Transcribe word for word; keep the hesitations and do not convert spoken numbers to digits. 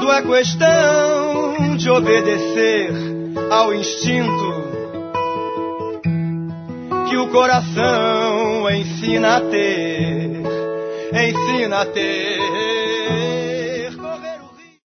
Tudo é questão de obedecer ao instinto que o coração ensina a ter, ensina a ter.